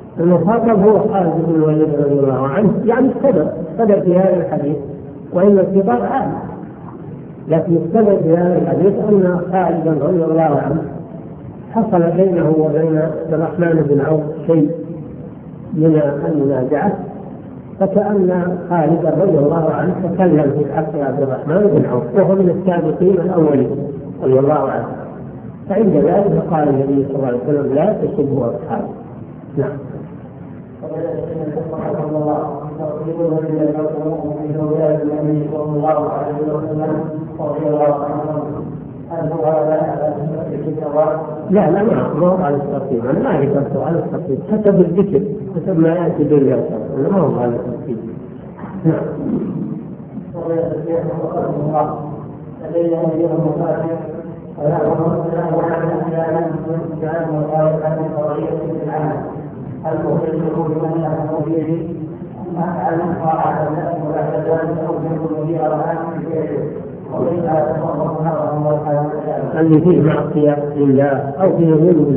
المخاطب هو خالد بن الوليد رضي الله عنه، يعني السبب في هذا الحديث، وإن الخطاب عام، لكن السبب في هذا الحديث أن خالد رضي الله عنه حصل بينه وبين عبد الرحمن بن عوف شيء من المنازعة، فكأن خالد رضي الله عنه تكلم في حق عبد الرحمن بن عوف وهو من السابقين الأولين رضي الله عنه، فعند ذلك قال النبي صلى الله عليه وسلم لا تسبوا أصحابه. نعم. لا ما على الترتيب، أنا ما ذكرته على الترتيب حسب الذكر، حسب ما يأتي بالله، ما هو على الترتيب. نعم. اللي فيه معصية لله أو فيه ظلم